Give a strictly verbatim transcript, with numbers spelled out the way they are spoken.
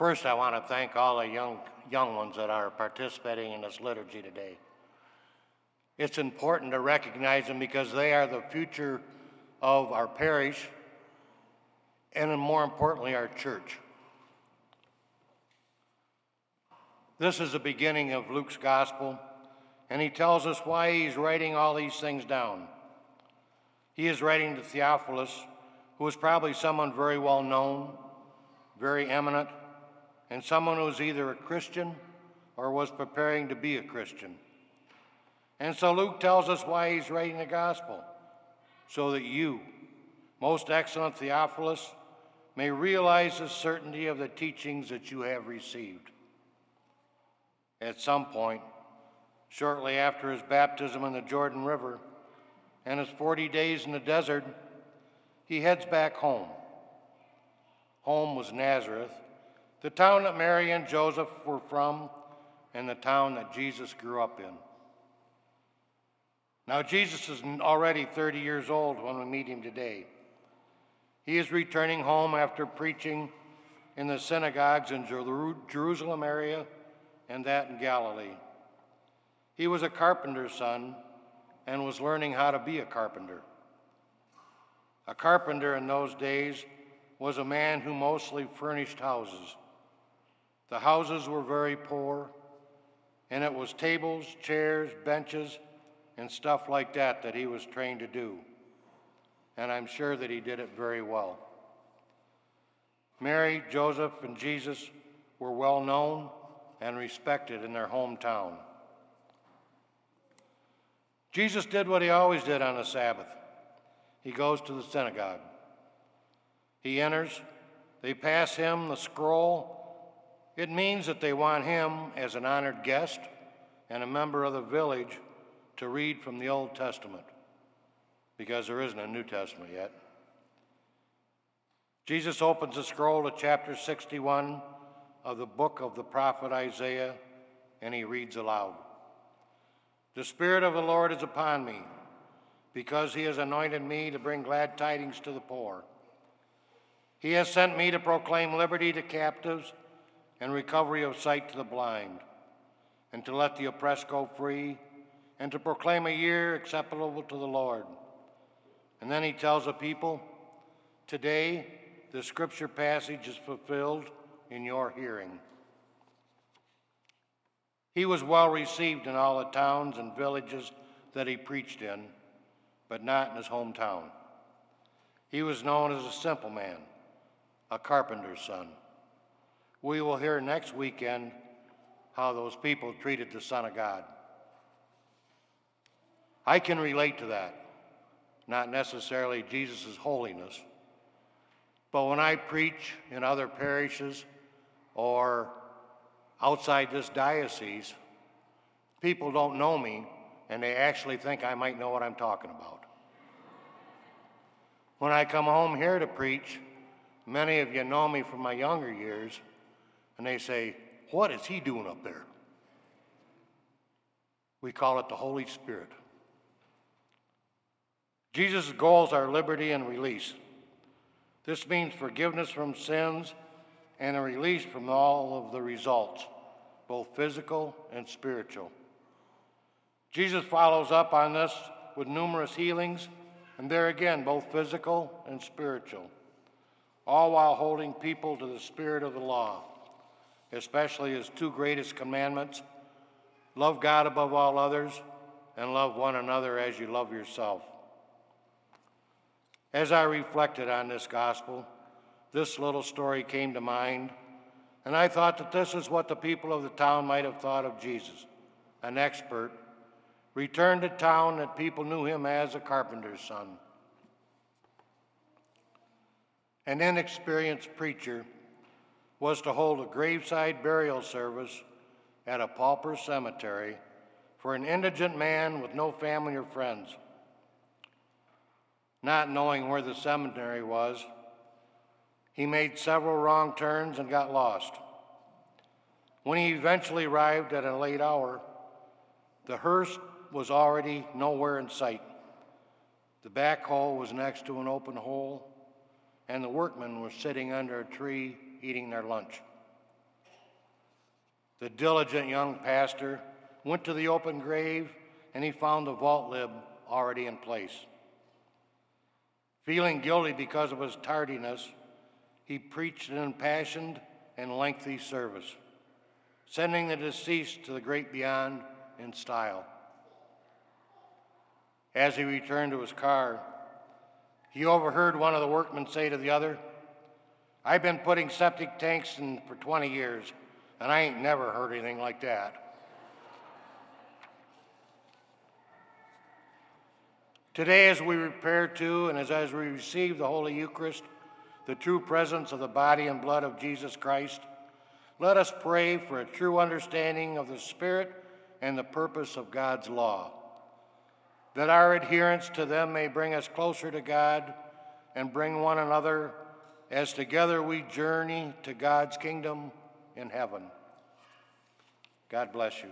First, I want to thank all the young, young ones that are participating in this liturgy today. It's important to recognize them because they are the future of our parish and, more importantly, our church. This is the beginning of Luke's gospel, and he tells us why he's writing all these things down. He is writing to Theophilus, who was probably someone very well known, very eminent, and someone who was either a Christian or was preparing to be a Christian. And so Luke tells us why he's writing the gospel, so that you, most excellent Theophilus, may realize the certainty of the teachings that you have received. At some point, shortly after his baptism in the Jordan River and his forty days in the desert, he heads back home. Home was Nazareth, the town that Mary and Joseph were from, and the town that Jesus grew up in. Now, Jesus is already thirty years old when we meet him today. He is returning home after preaching in the synagogues in Jer- Jerusalem area and that in Galilee. He was a carpenter's son and was learning how to be a carpenter. A carpenter in those days was a man who mostly furnished houses. The houses were very poor, and it was tables, chairs, benches, and stuff like that that he was trained to do. And I'm sure that he did it very well. Mary, Joseph, and Jesus were well known and respected in their hometown. Jesus did what he always did on the Sabbath. He goes to the synagogue. He enters. They pass him the scroll. It means that they want him as an honored guest and a member of the village to read from the Old Testament, because there isn't a New Testament yet. Jesus opens the scroll to chapter sixty-one of the book of the prophet Isaiah, and he reads aloud. The Spirit of the Lord is upon me, because he has anointed me to bring glad tidings to the poor. He has sent me to proclaim liberty to captives and recovery of sight to the blind, and to let the oppressed go free, and to proclaim a year acceptable to the Lord. And then he tells the people, today the scripture passage is fulfilled in your hearing. He was well received in all the towns and villages that he preached in, but not in his hometown. He was known as a simple man, a carpenter's son. We will hear next weekend how those people treated the Son of God. I can relate to that, not necessarily Jesus' holiness, but when I preach in other parishes or outside this diocese, people don't know me, and they actually think I might know what I'm talking about. When I come home here to preach, many of you know me from my younger years, and they say, what is he doing up there? We call it the Holy Spirit. Jesus' goals are liberty and release. This means forgiveness from sins and a release from all of the results, both physical and spiritual. Jesus follows up on this with numerous healings, and there again, both physical and spiritual, all while holding people to the spirit of the law, especially his two greatest commandments: love God above all others and love one another as you love yourself. As I reflected on this gospel, this little story came to mind, and I thought that this is what the people of the town might have thought of Jesus, an expert, returned to town that people knew him as a carpenter's son. An inexperienced preacher was to hold a graveside burial service at a pauper cemetery for an indigent man with no family or friends. Not knowing where the cemetery was, he made several wrong turns and got lost. When he eventually arrived at a late hour, the hearse was already nowhere in sight. The backhoe was next to an open hole, and the workmen were sitting under a tree eating their lunch. The diligent young pastor went to the open grave, and he found the vault lid already in place. Feeling guilty because of his tardiness, he preached an impassioned and lengthy service, sending the deceased to the great beyond in style. As he returned to his car, he overheard one of the workmen say to the other, "I've been putting septic tanks in for twenty years, and I ain't never heard anything like that." Today, as we prepare to and as, as we receive the Holy Eucharist, the true presence of the body and blood of Jesus Christ, let us pray for a true understanding of the Spirit and the purpose of God's law, that our adherence to them may bring us closer to God and bring one another as together we journey to God's kingdom in heaven. God bless you.